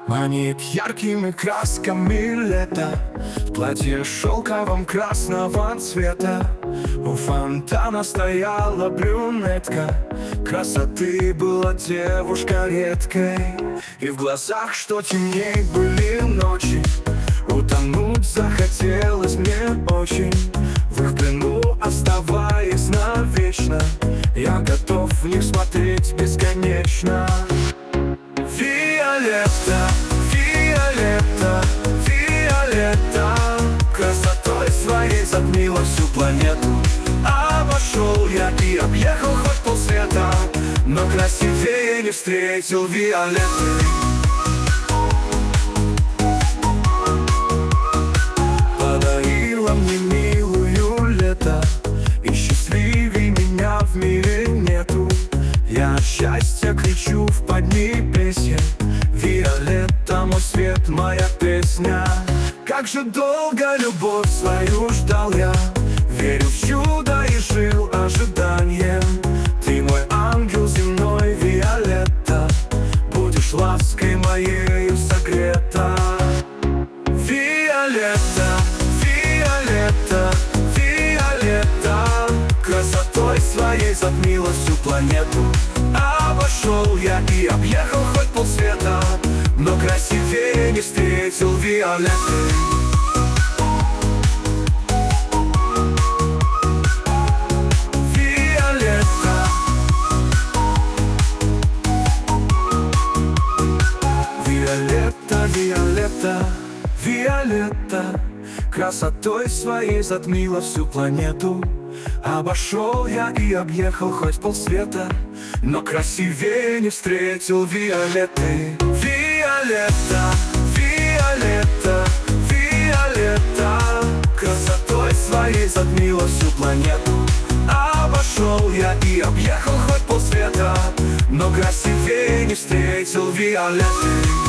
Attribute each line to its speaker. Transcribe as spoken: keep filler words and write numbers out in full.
Speaker 1: Манит яркими красками лето, в платье шелковом красного цвета. У фонтана стояла брюнетка, красоты была девушка редкой. И в глазах, что темней, были ночи. Утонуть захотелось мне очень, в их плену оставаясь навечно. Я готов в них смотреть бесконечно. Виолетта, Виолетта, Виолетта, красотой своей затмила всю планету. Обошел я и объехал хоть полсвета, но красивее не встретил Виолетты. Подарила мне милую лето, и счастливей меня в мире нету. Я от счастья кричу в поднебесье: Виолетта, мой свет, моя песня. Как же долго любовь свою ждал я, верил в чудо и жил ожиданием. Ты мой ангел земной, Виолетта, будешь лаской моею согрета. Виолетта, Виолетта, Виолетта, красотой своей затмила всю планету. Обошел я и объехал хоть полсвета, но красивее не встретил Виолетты. Виолетта, Виолетта, Виолетта, Виолетта, красотой своей затмила всю планету. Обошел я и объехал хоть полсвета, но красивее не встретил Виолетты. Виолетта, Виолетта, Виолетта, красотой своей затмила всю планету. Обошел я и объехал хоть полсвета, но красивее не встретил Виолетты.